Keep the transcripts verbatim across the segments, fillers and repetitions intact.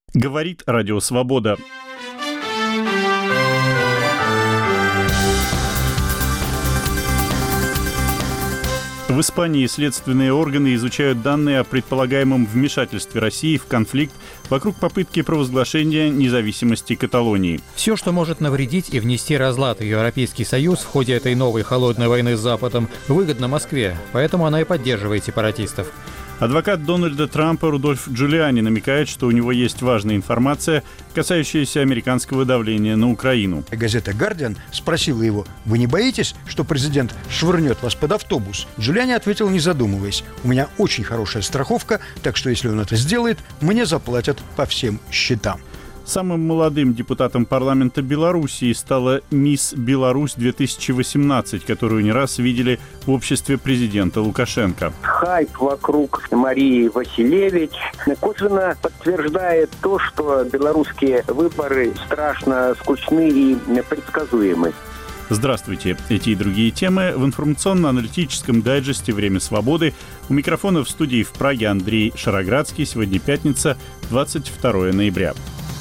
Говорит Радио Свобода. В Испании следственные органы изучают данные о предполагаемом вмешательстве России в конфликт вокруг попытки провозглашения независимости Каталонии. Все, что может навредить и внести разлад в Европейский Союз в ходе этой новой холодной войны с Западом, выгодно Москве, поэтому она и поддерживает сепаратистов. Адвокат Дональда Трампа Рудольф Джулиани намекает, что у него есть важная информация, касающаяся американского давления на Украину. Газета «Гардиан» спросила его: «Вы не боитесь, что президент швырнет вас под автобус?» Джулиани ответил, не задумываясь: «У меня очень хорошая страховка, так что если он это сделает, мне заплатят по всем счетам». Самым молодым депутатом парламента Белоруссии стала мисс Беларусь-две тысячи восемнадцать, которую не раз видели в обществе президента Лукашенко. Хайп вокруг Марии Василевич косвенно подтверждает то, что белорусские выборы страшно скучны и предсказуемы. Здравствуйте. Эти и другие темы в информационно-аналитическом дайджесте «Время свободы». У микрофона в студии в Праге Андрей Шароградский. Сегодня пятница, двадцать второе ноября.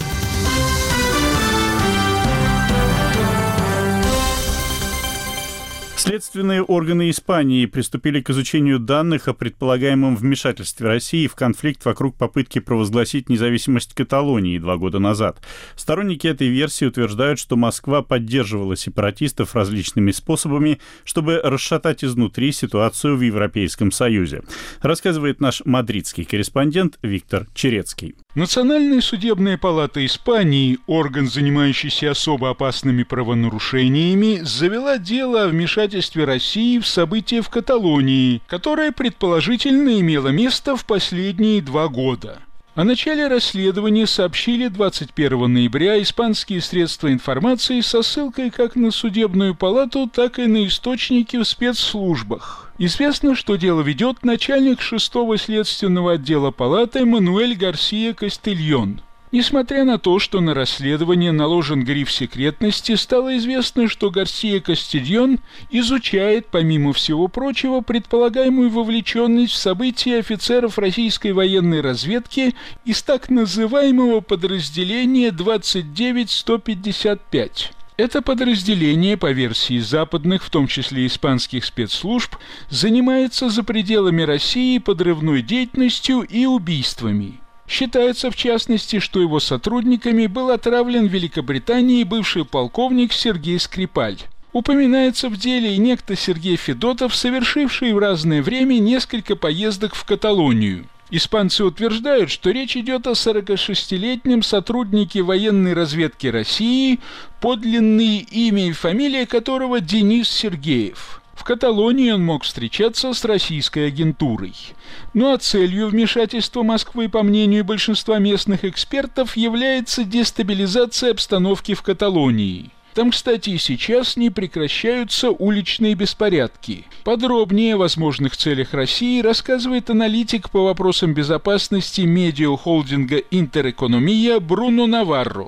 Следственные органы Испании приступили к изучению данных о предполагаемом вмешательстве России в конфликт вокруг попытки провозгласить независимость Каталонии два года назад. Сторонники этой версии утверждают, что Москва поддерживала сепаратистов различными способами, чтобы расшатать изнутри ситуацию в Европейском Союзе. Рассказывает наш мадридский корреспондент Виктор Черецкий. Национальная судебная палата Испании, орган, занимающийся особо опасными правонарушениями, завела дело о вмешательстве России в события в Каталонии, которое предположительно имело место в последние два года. О начале расследования сообщили двадцать первого ноября испанские средства информации со ссылкой как на судебную палату, так и на источники в спецслужбах. Известно, что дело ведет начальник шестого следственного отдела палаты Мануэль Гарсия Кастильон. Несмотря на то, что на расследование наложен гриф секретности, стало известно, что Гарсия Кастильон изучает, помимо всего прочего, предполагаемую вовлеченность в события офицеров российской военной разведки из так называемого подразделения двадцать девять сто пятьдесят пять. Это подразделение, по версии западных, в том числе испанских спецслужб, занимается за пределами России подрывной деятельностью и убийствами. Считается, в частности, что его сотрудниками был отравлен в Великобритании бывший полковник Сергей Скрипаль. Упоминается в деле и некто Сергей Федотов, совершивший в разное время несколько поездок в Каталонию. Испанцы утверждают, что речь идет о сорокашестилетнем сотруднике военной разведки России, подлинное имя и фамилия которого Денис Сергеев. В Каталонии он мог встречаться с российской агентурой. Ну а целью вмешательства Москвы, по мнению большинства местных экспертов, является дестабилизация обстановки в Каталонии. Там, кстати, и сейчас не прекращаются уличные беспорядки. Подробнее о возможных целях России рассказывает аналитик по вопросам безопасности медиахолдинга «Интерэкономия» Бруно Наварро.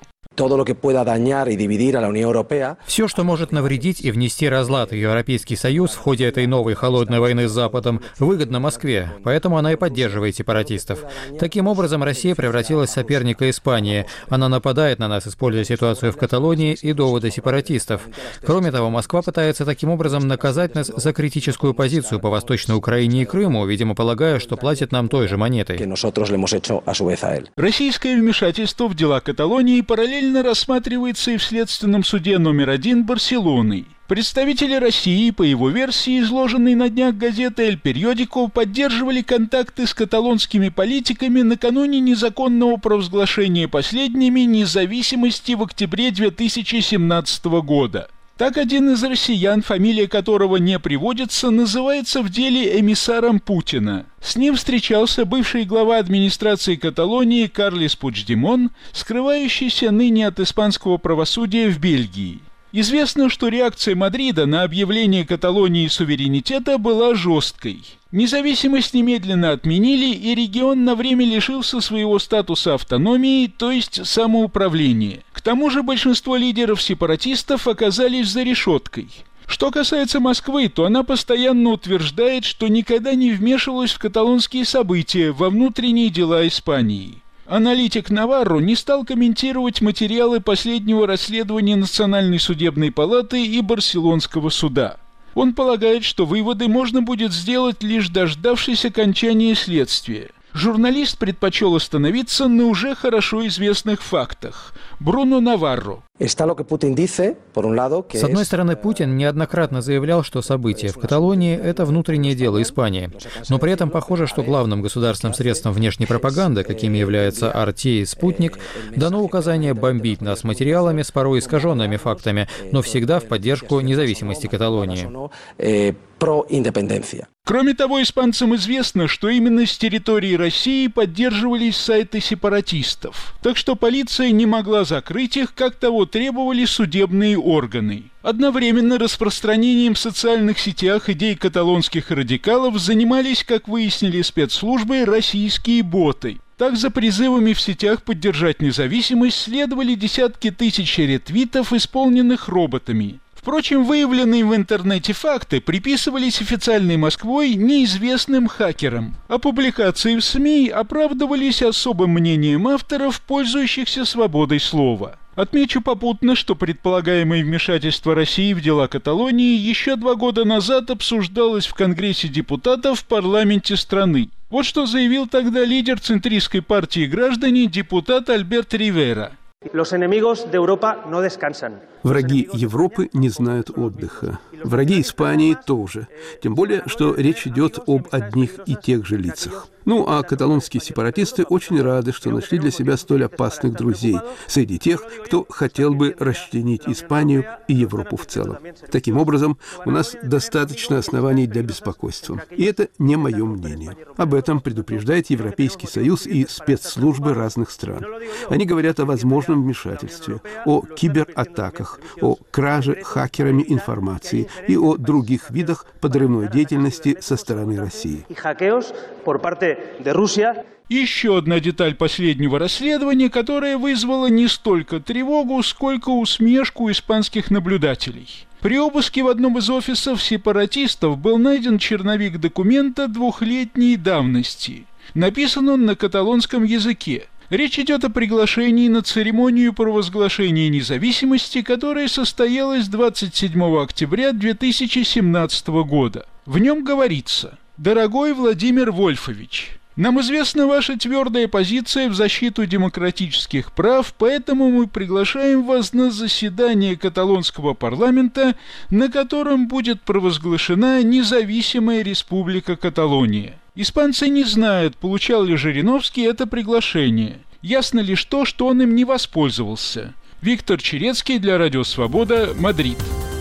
Все, что может навредить и внести разлад в Европейский Союз в ходе этой новой холодной войны с Западом, выгодно Москве, поэтому она и поддерживает сепаратистов. Таким образом, Россия превратилась в соперника Испании. Она нападает на нас, используя ситуацию в Каталонии и доводы сепаратистов. Кроме того, Москва пытается таким образом наказать нас за критическую позицию по Восточной Украине и Крыму, видимо, полагая, что платит нам той же монетой. Российское вмешательство в дела Каталонии параллельно рассматривается и в Следственном суде номер один Барселоны. Представители России, по его версии, изложенной на днях газеты «Эль Периодико», поддерживали контакты с каталонскими политиками накануне незаконного провозглашения последними независимости в октябре две тысячи семнадцатого года. Так один из россиян, фамилия которого не приводится, называется в деле эмиссаром Путина. С ним встречался бывший глава администрации Каталонии Карлес Пучдемон, скрывающийся ныне от испанского правосудия в Бельгии. Известно, что реакция Мадрида на объявление Каталонии суверенитета была жесткой. Независимость немедленно отменили, и регион на время лишился своего статуса автономии, то есть самоуправления. К тому же большинство лидеров сепаратистов оказались за решеткой. Что касается Москвы, то она постоянно утверждает, что никогда не вмешивалась в каталонские события, во внутренние дела Испании. Аналитик Наварро не стал комментировать материалы последнего расследования Национальной судебной палаты и Барселонского суда. Он полагает, что выводы можно будет сделать, лишь дождавшись окончания следствия. Журналист предпочел остановиться на уже хорошо известных фактах. Бруно Наварро. С одной стороны, Путин неоднократно заявлял, что события в Каталонии – это внутреннее дело Испании. Но при этом похоже, что главным государственным средством внешней пропаганды, какими являются эр тэ и «Спутник», дано указание бомбить нас материалами с порой искаженными фактами, но всегда в поддержку независимости Каталонии. Кроме того, испанцам известно, что именно с территории России поддерживались сайты сепаратистов, так что полиция не могла закрыть их, как того требовали судебные органы. Одновременно распространением в социальных сетях идей каталонских радикалов занимались, как выяснили спецслужбы, российские боты. Так, за призывами в сетях поддержать независимость следовали десятки тысяч ретвитов, исполненных роботами. Впрочем, выявленные в интернете факты приписывались официальной Москвой неизвестным хакерам, а публикации в СМИ оправдывались особым мнением авторов, пользующихся свободой слова. Отмечу попутно, что предполагаемое вмешательство России в дела Каталонии еще два года назад обсуждалось в Конгрессе депутатов в парламенте страны. Вот что заявил тогда лидер центристской партии «Граждане» депутат Альберт Ривера. Враги Европы не знают отдыха. Враги Испании тоже. Тем более, что речь идет об одних и тех же лицах. Ну, а каталонские сепаратисты очень рады, что нашли для себя столь опасных друзей среди тех, кто хотел бы расчленить Испанию и Европу в целом. Таким образом, у нас достаточно оснований для беспокойства. И это не мое мнение. Об этом предупреждает Европейский Союз и спецслужбы разных стран. Они говорят о возможном вмешательстве, о кибератаках, о краже хакерами информации и о других видах подрывной деятельности со стороны России. Еще одна деталь последнего расследования, которая вызвала не столько тревогу, сколько усмешку испанских наблюдателей. При обыске в одном из офисов сепаратистов был найден черновик документа двухлетней давности. Написан он на каталонском языке. Речь идет о приглашении на церемонию провозглашения независимости, которая состоялась двадцать седьмого октября две тысячи семнадцатого года. В нем говорится: «Дорогой Владимир Вольфович, нам известна ваша твердая позиция в защиту демократических прав, поэтому мы приглашаем вас на заседание каталонского парламента, на котором будет провозглашена независимая республика Каталония. Испанцы не знают, получал ли Жириновский это приглашение. Ясно лишь то, что он им не воспользовался». Виктор Черецкий для Радио Свобода, Мадрид.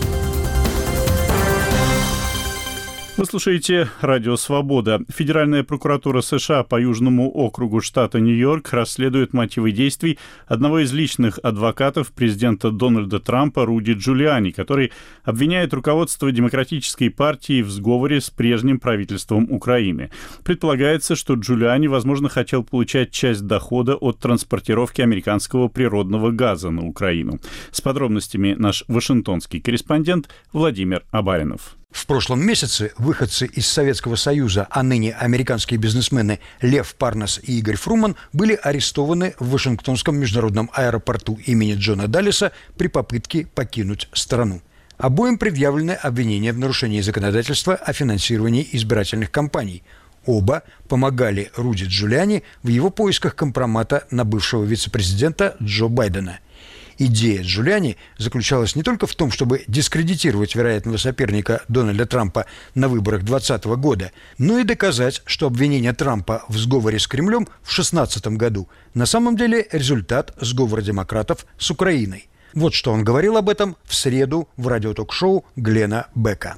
Вы слушаете «Радио Свобода». Федеральная прокуратура США по Южному округу штата Нью-Йорк расследует мотивы действий одного из личных адвокатов президента Дональда Трампа Руди Джулиани, который обвиняет руководство Демократической партии в сговоре с прежним правительством Украины. Предполагается, что Джулиани, возможно, хотел получать часть дохода от транспортировки американского природного газа на Украину. С подробностями наш вашингтонский корреспондент Владимир Абаринов. В прошлом месяце выходцы из Советского Союза, а ныне американские бизнесмены Лев Парнас и Игорь Фруман были арестованы в Вашингтонском международном аэропорту имени Джона Даллеса при попытке покинуть страну. Обоим предъявлены обвинения в нарушении законодательства о финансировании избирательных кампаний. Оба помогали Руди Джулиани в его поисках компромата на бывшего вице-президента Джо Байдена. Идея Джулиани заключалась не только в том, чтобы дискредитировать вероятного соперника Дональда Трампа на выборах двадцатого года, но и доказать, что обвинение Трампа в сговоре с Кремлем в две тысячи шестнадцатом году на самом деле результат сговора демократов с Украиной. Вот что он говорил об этом в среду в радиоток-шоу Глена Бека.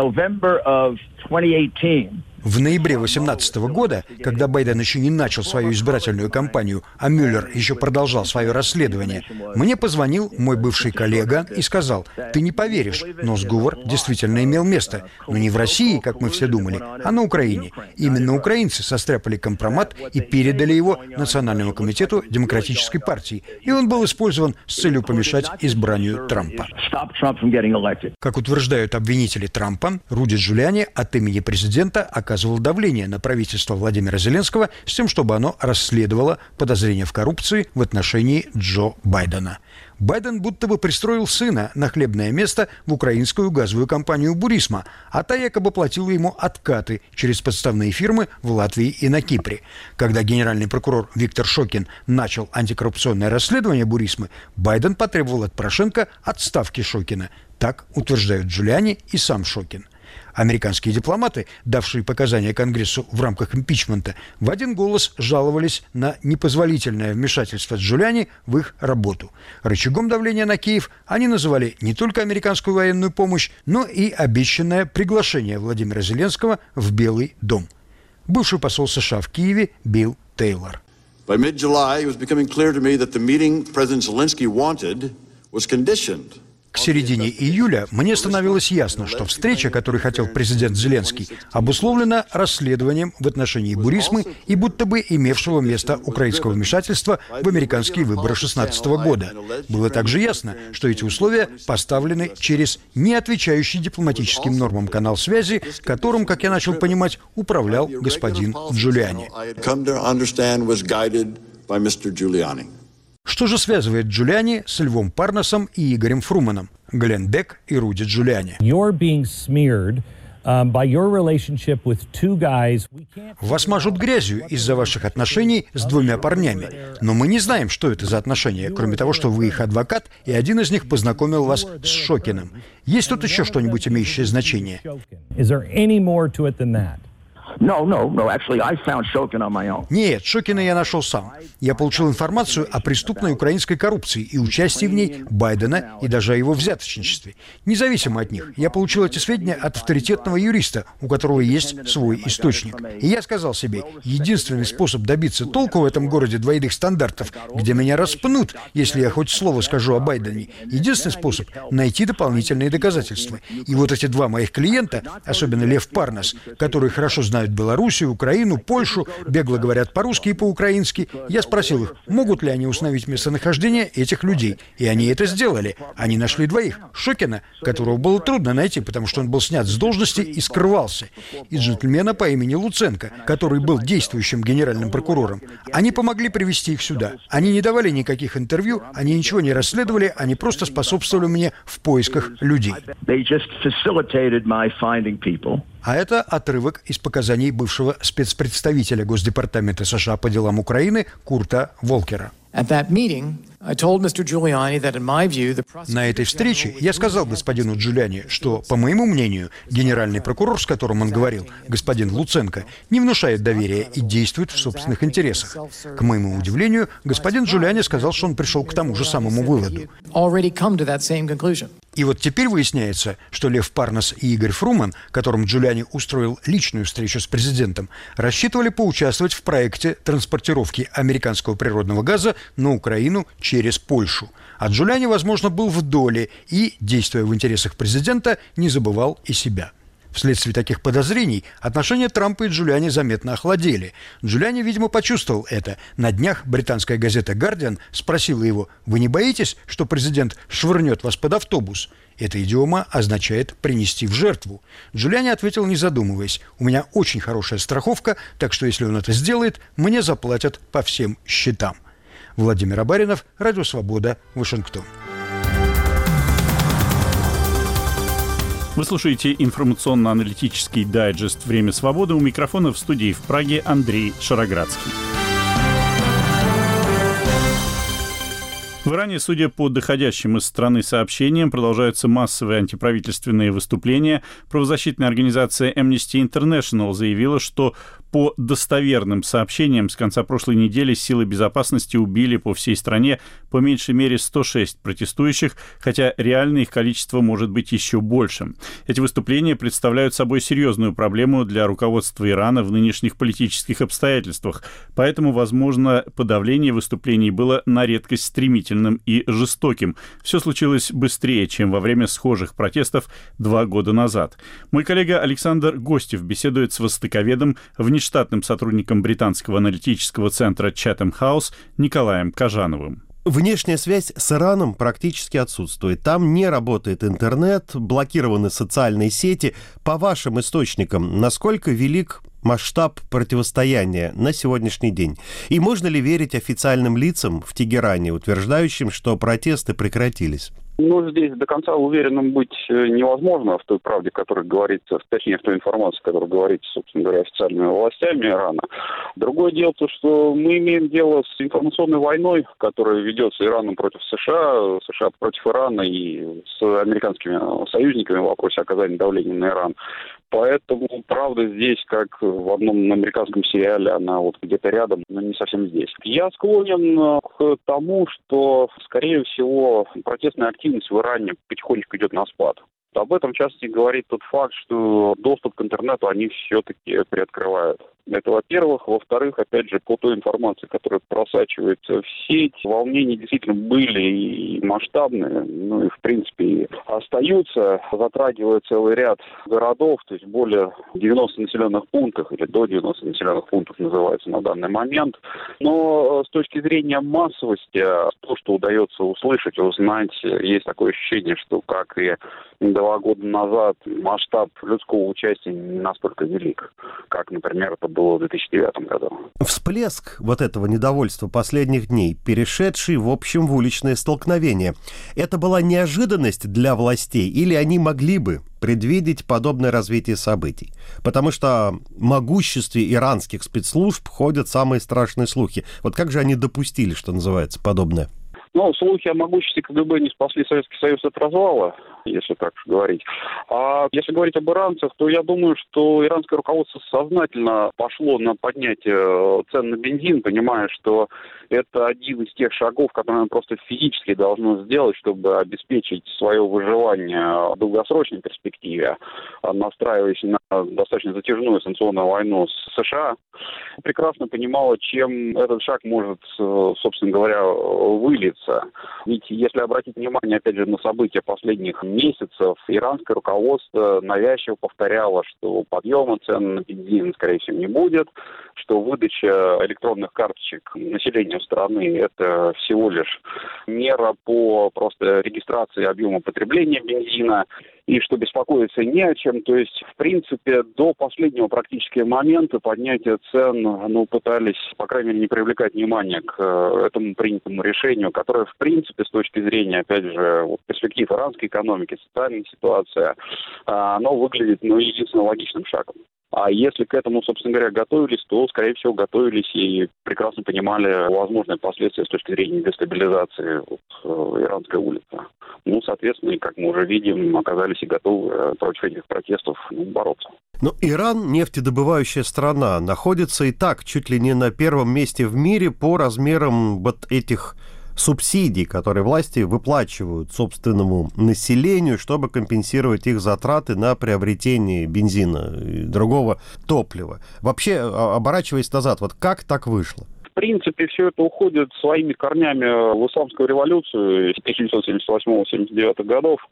В ноябре две тысячи восемнадцатого года, когда Байден еще не начал свою избирательную кампанию, а Мюллер еще продолжал свое расследование, мне позвонил мой бывший коллега и сказал: «Ты не поверишь, но сговор действительно имел место. Но не в России, как мы все думали, а на Украине. Именно украинцы состряпали компромат и передали его Национальному комитету Демократической партии, и он был использован с целью помешать избранию Трампа». Как утверждают обвинители Трампа, Руди Джулиани от имени президента оказался оказывал давление на правительство Владимира Зеленского с тем, чтобы оно расследовало подозрения в коррупции в отношении Джо Байдена. Байден будто бы пристроил сына на хлебное место в украинскую газовую компанию «Бурисма», а та якобы платила ему откаты через подставные фирмы в Латвии и на Кипре. Когда генеральный прокурор Виктор Шокин начал антикоррупционное расследование «Бурисмы», Байден потребовал от Порошенко отставки Шокина. Так утверждают Джулиани и сам Шокин. Американские дипломаты, давшие показания Конгрессу в рамках импичмента, в один голос жаловались на непозволительное вмешательство Джулиани в их работу. Рычагом давления на Киев они называли не только американскую военную помощь, но и обещанное приглашение Владимира Зеленского в Белый дом. Бывший посол США в Киеве Билл Тейлор. By mid-July, it was becoming clear to me that the meeting President Zelensky wanted was conditioned. К середине июля мне становилось ясно, что встреча, которую хотел президент Зеленский, обусловлена расследованием в отношении Бурисмы и будто бы имевшего место украинского вмешательства в американские выборы две тысячи шестнадцатого года. Было также ясно, что эти условия поставлены через не отвечающий дипломатическим нормам канал связи, которым, как я начал понимать, управлял господин Джулиани. Что же связывает Джулиани с Львом Парнасом и Игорем Фруманом, Глен Бек и Руди Джулиани? Вас мажут грязью из-за ваших отношений с двумя парнями. Но мы не знаем, что это за отношения, кроме того, что вы их адвокат, и один из них познакомил вас с Шокиным. Есть тут еще что-нибудь, имеющее значение? No, no, no. Actually, I found Shokin on my own. Нет, Шокина я нашел сам. Я получил информацию о преступной украинской коррупции и участии в ней Байдена и даже о его взяточничестве. Независимо от них, я получил эти сведения от авторитетного юриста, у которого есть свой источник. И я сказал себе, единственный способ добиться толку в этом городе двойных стандартов, где меня распнут, если я хоть слово скажу о Байдене, единственный способ — найти дополнительные доказательства. И вот эти два моих клиента, особенно Лев Парнас, которые хорошо знают Белоруссию, Украину, Польшу, бегло говорят по-русски и по-украински. Я спросил их, могут ли они установить местонахождение этих людей. И они это сделали. Они нашли двоих. Шокина, которого было трудно найти, потому что он был снят с должности и скрывался. И джентльмена по имени Луценко, который был действующим генеральным прокурором. Они помогли привести их сюда. Они не давали никаких интервью, они ничего не расследовали, они просто способствовали мне в поисках людей. А это отрывок из показаний бывшего спецпредставителя Госдепартамента США по делам Украины Курта Волкера. На этой встрече я сказал господину Джулиани, что, по моему мнению, генеральный прокурор, с которым он говорил, господин Луценко, не внушает доверия и действует в собственных интересах. К моему удивлению, господин Джулиани сказал, что он пришел к тому же самому выводу. И вот теперь выясняется, что Лев Парнас и Игорь Фруман, которым Джулиани устроил личную встречу с президентом, рассчитывали поучаствовать в проекте транспортировки американского природного газа на Украину через Польшу. А Джулиани, возможно, был в доле и, действуя в интересах президента, не забывал и себя. Вследствие таких подозрений отношения Трампа и Джулиани заметно охладели. Джулиани, видимо, почувствовал это. На днях британская газета «Гардиан» спросила его: «Вы не боитесь, что президент швырнет вас под автобус?» Эта идиома означает «принести в жертву». Джулиани ответил, не задумываясь: «У меня очень хорошая страховка, так что если он это сделает, мне заплатят по всем счетам». Владимир Абаринов, Радио Свобода, Вашингтон. Вы слушаете информационно-аналитический дайджест «Время свободы». У микрофона в студии в Праге Андрей Шароградский. В Иране, судя по доходящим из страны сообщениям, продолжаются массовые антиправительственные выступления. Правозащитная организация Amnesty International заявила, что по достоверным сообщениям с конца прошлой недели силы безопасности убили по всей стране по меньшей мере сто шесть протестующих, хотя реальное их количество может быть еще большим. Эти выступления представляют собой серьезную проблему для руководства Ирана в нынешних политических обстоятельствах, поэтому, возможно, подавление выступлений было на редкость стремительным и жестоким. Все случилось быстрее, чем во время схожих протестов два года назад. Мой коллега Александр Гостев беседует с востоковедом, внештатным сотрудником британского аналитического центра Chatham House Николаем Кожановым. Внешняя связь с Ираном практически отсутствует. Там не работает интернет, блокированы социальные сети. По вашим источникам, насколько велик масштаб противостояния на сегодняшний день? И можно ли верить официальным лицам в Тегеране, утверждающим, что протесты прекратились? Ну, здесь до конца уверенным быть невозможно в той правде, которая говорится, точнее, в той информации, которая говорится, собственно говоря, официальными властями Ирана. Другое дело то, что мы имеем дело с информационной войной, которая ведется Ираном против США, США против Ирана и с американскими союзниками в вопросе оказания давления на Иран. Поэтому правда здесь, как в одном американском сериале, она вот где-то рядом, но не совсем здесь. Я склонен к тому, что, скорее всего, протестная активность в Иране потихонечку идет на спад. Об этом в частности говорит тот факт, что доступ к интернету они все-таки приоткрывают. Это, во-первых. Во-вторых, опять же, по той информации, которая просачивается в сеть, волнения действительно были и масштабные, ну и, в принципе, остаются, затрагивая целый ряд городов, то есть более девяноста населенных пунктов, или до девяноста населенных пунктов называется на данный момент. Но с точки зрения массовости, то, что удается услышать, узнать, есть такое ощущение, что, как и два года назад, масштаб людского участия не настолько велик, как, например, это было в две тысячи девятом году. Всплеск вот этого недовольства последних дней, перешедший, в общем, в уличное столкновение, это была неожиданность для властей или они могли бы предвидеть подобное развитие событий? Потому что о могуществе иранских спецслужб ходят самые страшные слухи. Вот как же они допустили, что называется, подобное? Ну, слухи о могуществе КГБ не спасли Советский Союз от развала, если так говорить. А если говорить об иранцах, то я думаю, что иранское руководство сознательно пошло на поднятие цен на бензин, понимая, что это один из тех шагов, которые оно просто физически должно сделать, чтобы обеспечить свое выживание в долгосрочной перспективе, настраиваясь на достаточно затяжную санкционную войну с США. Прекрасно понимала, чем этот шаг может, собственно говоря, вылиться. Ведь если обратить внимание, опять же, на события последних месяцев, иранское руководство навязчиво повторяло, что подъема цен на бензин, скорее всего, не будет, что выдача электронных карточек населению страны – это всего лишь мера по просто регистрации объема потребления бензина, и что беспокоиться не о чем. То есть, в принципе, до последнего практически момента поднятия цен, ну, пытались, по крайней мере, не привлекать внимания к этому принятому решению, которое, в принципе, с точки зрения, опять же, вот, перспектив иранской экономики, социальной ситуации, оно выглядит, ну, единственно логичным шагом. А если к этому, собственно говоря, готовились, то, скорее всего, готовились и прекрасно понимали возможные последствия с точки зрения дестабилизации вот, иранской улицы. Ну, соответственно, как мы уже видим, оказались и готовы против этих протестов ну, бороться. Но Иран, нефтедобывающая страна, находится и так чуть ли не на первом месте в мире по размерам вот этих субсидий, которые власти выплачивают собственному населению, чтобы компенсировать их затраты на приобретение бензина и другого топлива. Вообще, оборачиваясь назад, вот как так вышло? В принципе, все это уходит своими корнями в исламскую революцию тысяча девятьсот семьдесят восьмого — семьдесят девятого годов,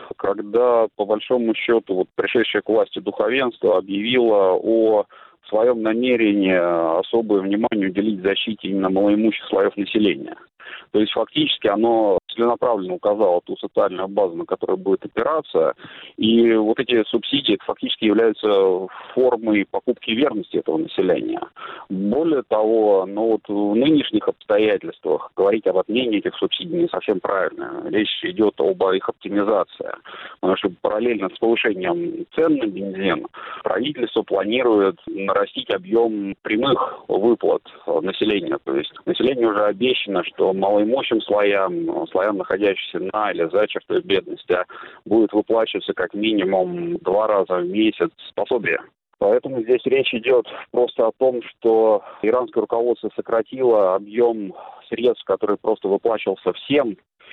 когда, по большому счету, вот, пришедшее к власти духовенство объявило о своем намерении особое внимание уделить защите именно малоимущих слоев населения. То есть фактически оно целенаправленно указало ту социальную базу, на которой будет опираться. И вот эти субсидии это фактически являются формой покупки верности этого населения. Более того, ну вот в нынешних обстоятельствах говорить об отмене этих субсидий не совсем правильно. Речь идет об их оптимизации. Потому что параллельно с повышением цен на бензин правительство планирует нарастить объем прямых выплат населению. То есть населению уже обещано, что малоимущим слоям, слоям, находящимся на или за чертой бедности, будет выплачиваться как минимум два раза в месяц пособие. Поэтому здесь речь идет просто о том, что иранское руководство сократило объем средств, который просто выплачивался всем,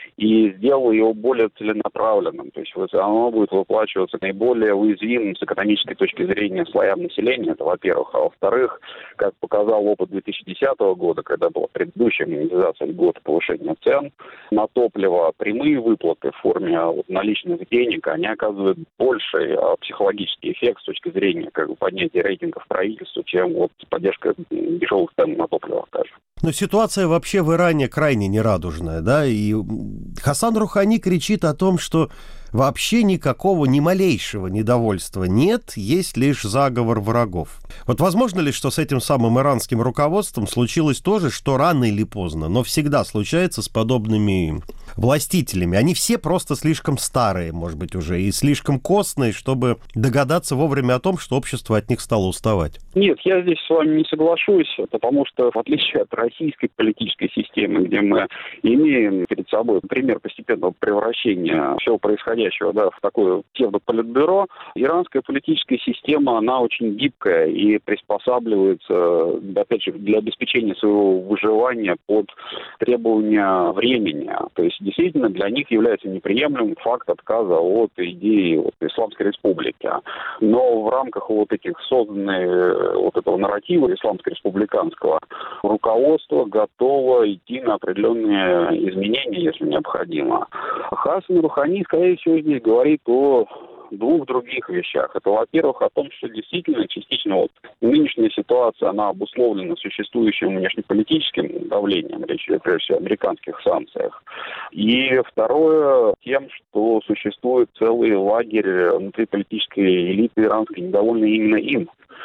и сделал его более целенаправленным. То есть вот оно будет выплачиваться наиболее уязвимым с экономической точки зрения слоям населения, это во-первых. А во-вторых, как показал опыт две тысячи десятого года, когда была предыдущая монетизация льгот повышения цен на топливо, прямые выплаты в форме вот, наличных денег, они оказывают больший а, психологический эффект с точки зрения как бы, поднятия рейтингов правительства, чем вот, поддержка дешевых цен на топливо, скажем. Но ситуация вообще в Иране крайне нерадужная, да, и Хасан Рухани кричит о том, что вообще никакого, ни малейшего недовольства нет, есть лишь заговор врагов. Вот возможно ли, что с этим самым иранским руководством случилось то же, что рано или поздно, но всегда случается с подобными властителями? Они все просто слишком старые, может быть, уже, и слишком костные, чтобы догадаться вовремя о том, что общество от них стало уставать. Нет, я здесь с вами не соглашусь, потому что, в отличие от российской политической системы, где мы имеем перед собой пример постепенного превращения всего происходящего да, в такое псевдополитбюро, иранская политическая система, она очень гибкая и приспосабливается, опять же, для обеспечения своего выживания под требования времени. То есть, действительно, для них является неприемлемым факт отказа от идеи вот, Исламской Республики. Но в рамках вот этих созданных, вот этого нарратива исламско-республиканского руководство готово идти на определенные изменения, если необходимо. Хасан Рухани, скорее всего, здесь говорит о двух других вещах. Это, во-первых, о том, что действительно частично вот нынешняя ситуация, она обусловлена существующим внешнеполитическим давлением, речь идет прежде всего о американских санкциях. И второе, тем, что существует целый лагерь внутриполитической элиты иранской, недовольной именно им.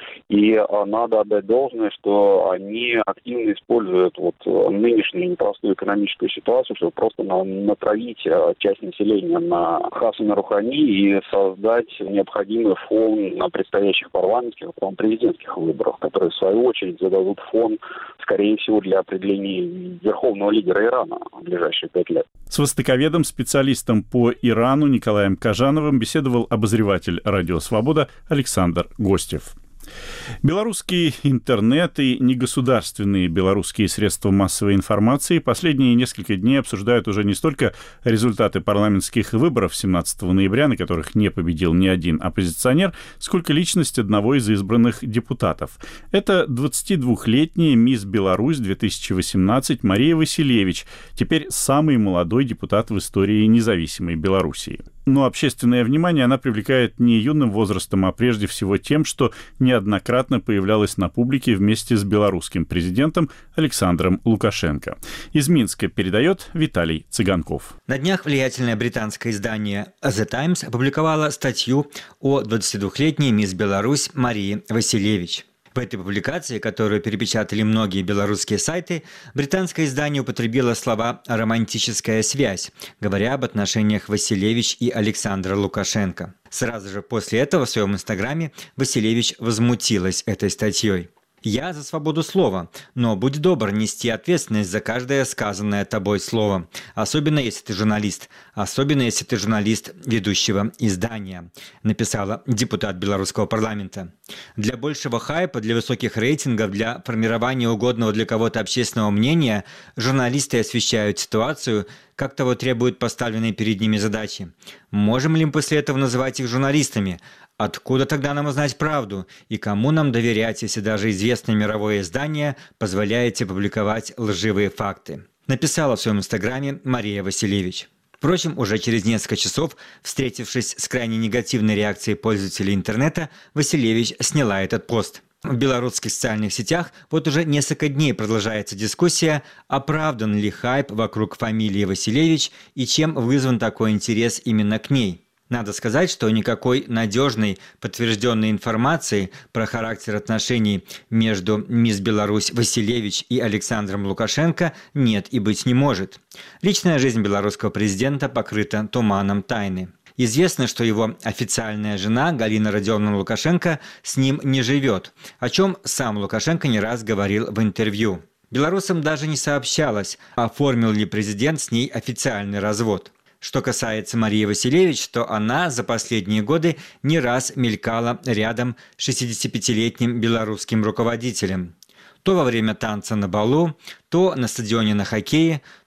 И надо отдать должное, что они активно используют вот нынешнюю непростую экономическую ситуацию, чтобы просто натравить часть населения на Хасана Рухани и создать необходимый фон на предстоящих парламентских, а потом президентских выборах, которые в свою очередь зададут фон, скорее всего, для определения верховного лидера Ирана в ближайшие пять лет. С востоковедом, специалистом по Ирану Николаем Кожановым беседовал обозреватель «Радио Свобода» Александр Гостев. Белорусский интернет и негосударственные белорусские средства массовой информации последние несколько дней обсуждают уже не столько результаты парламентских выборов семнадцатого ноября, на которых не победил ни один оппозиционер, сколько личность одного из избранных депутатов. Это двадцатидвухлетняя мисс Беларусь две тысячи восемнадцать Мария Василевич, теперь самый молодой депутат в истории независимой Белоруссии. Но общественное внимание она привлекает не юным возрастом, а прежде всего тем, что неоднократно появлялась на публике вместе с белорусским президентом Александром Лукашенко. Из Минска передает Виталий Цыганков. На днях влиятельное британское издание The Times опубликовало статью о двадцатидвухлетней мисс Беларусь Марии Василевич. В этой публикации, которую перепечатали многие белорусские сайты, британское издание употребило слова «романтическая связь», говоря об отношениях Василевич и Александра Лукашенко. Сразу же после этого в своем инстаграме Василевич возмутилась этой статьей. «Я за свободу слова, но будь добр нести ответственность за каждое сказанное тобой слово, особенно если ты журналист, особенно если ты журналист ведущего издания», написала депутат белорусского парламента. Для большего хайпа, для высоких рейтингов, для формирования угодного для кого-то общественного мнения журналисты освещают ситуацию, как того требуют поставленные перед ними задачи. Можем ли мы после этого называть их журналистами? Откуда тогда нам узнать правду? И кому нам доверять, если даже известное мировое издание позволяет публиковать лживые факты? Написала в своем инстаграме Мария Василевич. Впрочем, уже через несколько часов, встретившись с крайне негативной реакцией пользователей интернета, Василевич сняла этот пост. В белорусских социальных сетях вот уже несколько дней продолжается дискуссия, оправдан ли хайп вокруг фамилии Василевич и чем вызван такой интерес именно к ней. Надо сказать, что никакой надежной, подтвержденной информации про характер отношений между мисс Беларусь Василевич и Александром Лукашенко нет и быть не может. Личная жизнь белорусского президента покрыта туманом тайны. Известно, что его официальная жена Галина Родионовна Лукашенко с ним не живет, о чем сам Лукашенко не раз говорил в интервью. Белорусам даже не сообщалось, оформил ли президент с ней официальный развод. Что касается Марии Василевич, то она за последние годы не раз мелькала рядом с шестидесятипятилетним белорусским руководителем. То во время танца на балу, то на стадионе на хоккее,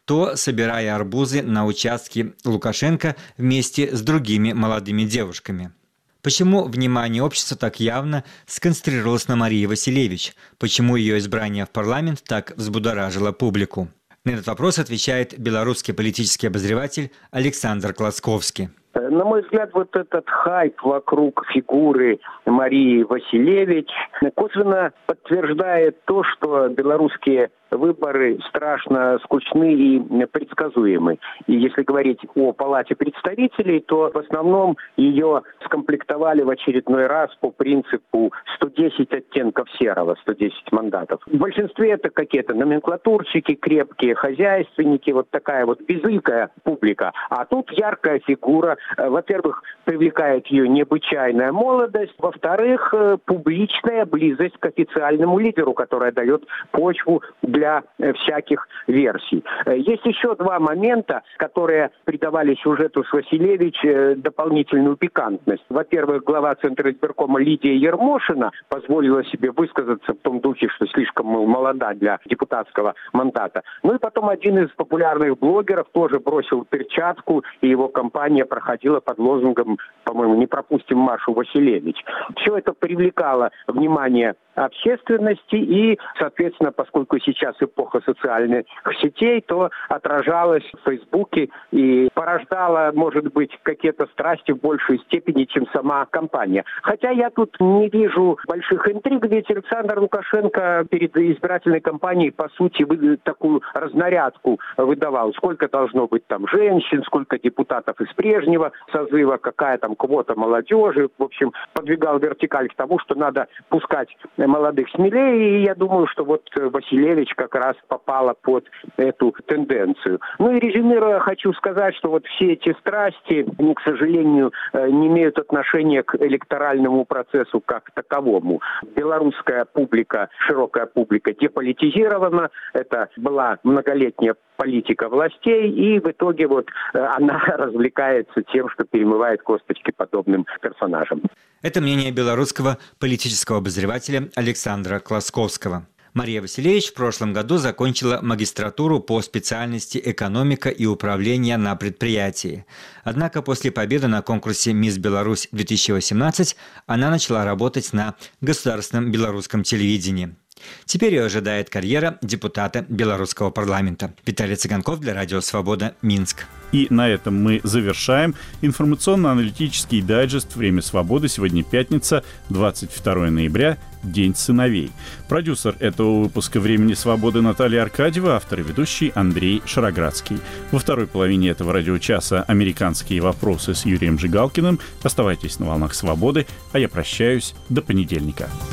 то собирая арбузы на участке Лукашенко вместе с другими молодыми девушками. Почему внимание общества так явно сконцентрировалось на Марии Василевич? Почему ее избрание в парламент так взбудоражило публику? На этот вопрос отвечает белорусский политический обозреватель Александр Класковский. На мой взгляд, вот этот хайп вокруг фигуры Марии Василевич косвенно подтверждает то, что белорусские выборы страшно скучны и предсказуемы. И если говорить о Палате представителей, то в основном ее скомплектовали в очередной раз по принципу сто десять оттенков серого, сто десять мандатов. В большинстве это какие-то номенклатурщики, крепкие хозяйственники, вот такая вот безликая публика. А тут яркая фигура. Во-первых, привлекает ее необычайная молодость. Во-вторых, публичная близость к официальному лидеру, которая дает почву для всяких версий. Есть еще два момента, которые придавали сюжету с Василевич дополнительную пикантность. Во-первых, глава Центра избиркома Лидия Ермошина позволила себе высказаться в том духе, что слишком молода для депутатского мандата. Ну и потом один из популярных блогеров тоже бросил перчатку, и его кампания проходила под лозунгом, по-моему, «Не пропустим Машу Василевич». Все это привлекало внимание общественности и, соответственно, поскольку сейчас эпоха социальных сетей, то отражалось в Фейсбуке и порождало, может быть, какие-то страсти в большей степени, чем сама кампания. Хотя я тут не вижу больших интриг, ведь Александр Лукашенко перед избирательной кампанией, по сути, такую разнарядку выдавал. Сколько должно быть там женщин, сколько депутатов из прежнего созыва, какая там квота молодежи. В общем, подвигал вертикаль к тому, что надо пускать молодых смелее, и я думаю, что вот Василевич как раз попала под эту тенденцию. Ну и резюмируя, хочу сказать, что вот все эти страсти, они, к сожалению, не имеют отношения к электоральному процессу как таковому. Белорусская публика, широкая публика деполитизирована, это была многолетняя политика властей, и в итоге вот она развлекается тем, что перемывает косточки подобным персонажам. Это мнение белорусского политического обозревателя Александра Класковского. Мария Василевич в прошлом году закончила магистратуру по специальности «Экономика и управление на предприятии». Однако после победы на конкурсе «Мисс Беларусь-две тысячи восемнадцать» она начала работать на государственном белорусском телевидении. Теперь ее ожидает карьера депутата белорусского парламента. Виталий Цыганков для Радио Свобода, Минск. И на этом мы завершаем информационно-аналитический дайджест «Время свободы». Сегодня пятница, двадцать второе ноября, День сыновей. Продюсер этого выпуска «Времени свободы» Наталья Аркадьева, автор и ведущий Андрей Шароградский. Во второй половине этого радиочаса «Американские вопросы» с Юрием Жигалкиным. Оставайтесь на волнах свободы, а я прощаюсь до понедельника.